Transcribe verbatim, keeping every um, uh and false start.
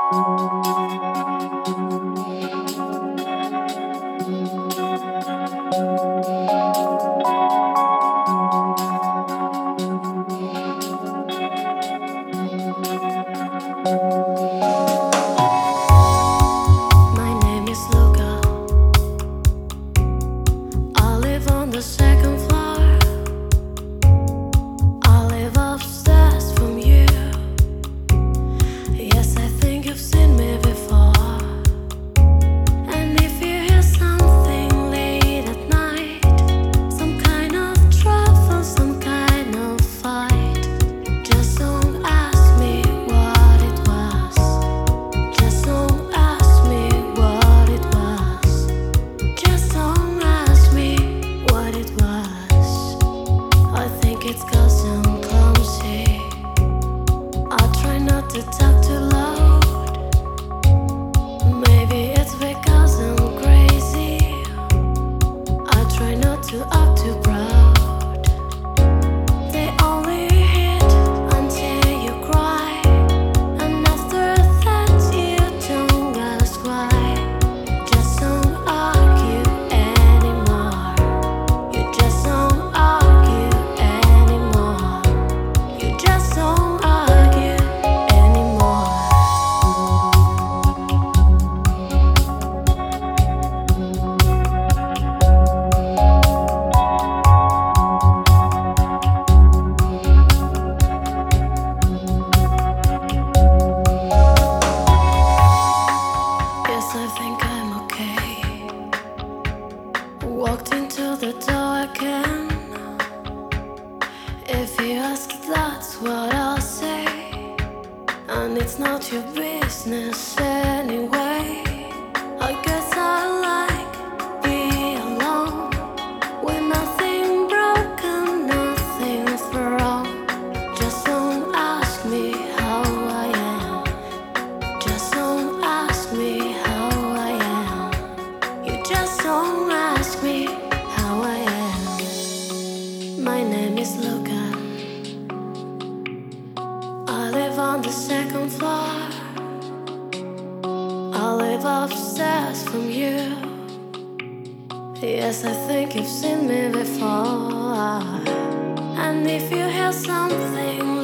My name is Luca. I live on the second floor. I live upstairs from you. Yes, I think you've seen me before. And if you hear something late at night, some kind of trouble, some kind of fight, just don't ask me what it was. Just don't ask me what it was. Just don't ask me what it was. I think it's 'cause I'm clumsy. I try not to talk too loud. Maybe it's because I'm crazy. I try not to act too proud. They only hit until you cry, and after that you don't ask why. Just don't argue anymore. You just don't argue anymore. You just don't argue anymore. Yes, I think I'm okay. Walked into the door again. If you ask, that's what I'll say. And it's not your business anyway. I guess I like being alone. With nothing broken, nothing's wrong. Just don't ask me how I am. Just don't ask me how I am. You just don't ask me how I am. My name is Luca. I live on the second floor. I live upstairs from you. Yes, I think you've seen me before. And if you hear something